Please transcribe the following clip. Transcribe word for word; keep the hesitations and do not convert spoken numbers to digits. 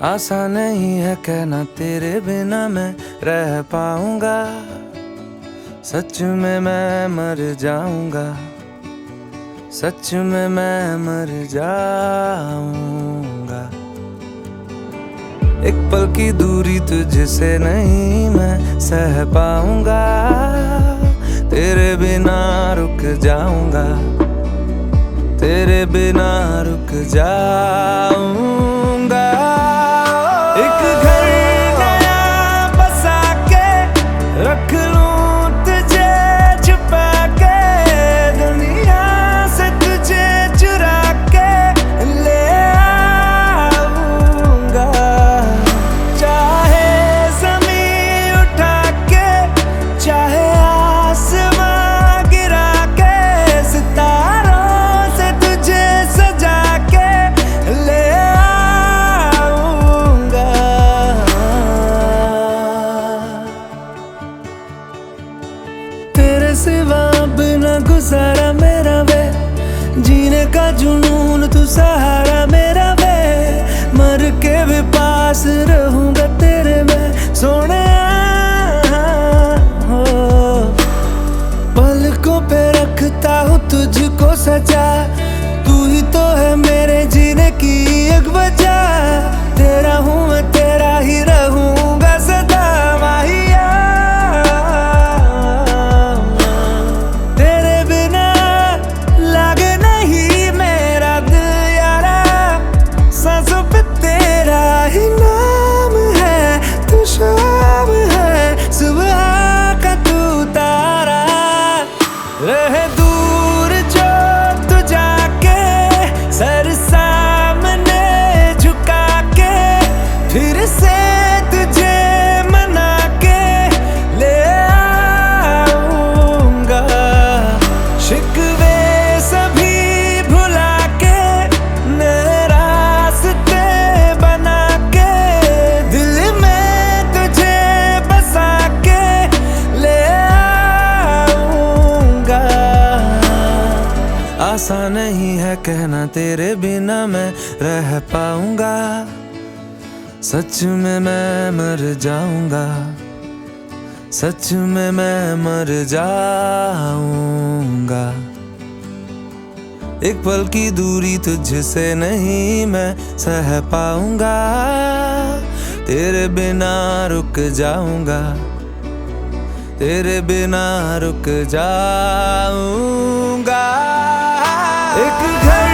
आसान नहीं है कहना तेरे बिना मैं रह पाऊंगा। सच में मैं मर जाऊंगा, सच में मैं मर जाऊंगा। एक पल की दूरी तुझसे नहीं मैं सह पाऊंगा। तेरे बिना रुक जाऊंगा, तेरे बिना रुक जाऊंगा। एक घर नया बसा के रख लूं तुझे छुपा के, दुनिया से तुझे चुरा के ले आऊंगा। चाहे ज़मीन उठा के, चाहे आसमां गिरा के, सितारों से तुझे सजा के ले आऊंगा। तेरे सिवा बिना गुजारा मेरा वे, जीने का जुनून तू सहारा मेरा वे। मर के भी पास रहूंगा तेरे मैं सोने हो। पलकों पे रखता हूँ तुझको सजा, तू ही तो है मेरे जीने की एक वजह। तेरा हूँ मैं, तेरा ही रहूंगा सदा माहिया। तेरे बिना लागे नहीं मेरा दिल यारा, सांसों पे तेरा ही नाम है। तू शाम है, सुबह का तू तारा। रहे दूर जो तू जाके, सर सामने झुका के, फिर से तुझे मना के ले आऊंगा। शिकवे सभी भुला के, नए रास्ते बना के, दिल में तुझे बसा के ले आऊंगा। आसान नहीं है कहना तेरे बिना मैं रह पाऊंगा। सच में मैं मर जाऊंगा, सच में मैं मर जाऊंगा। एक पल की दूरी तुझसे नहीं मैं सह पाऊंगा। तेरे बिना रुक जाऊंगा, तेरे बिना रुक जाऊंगा। एक घर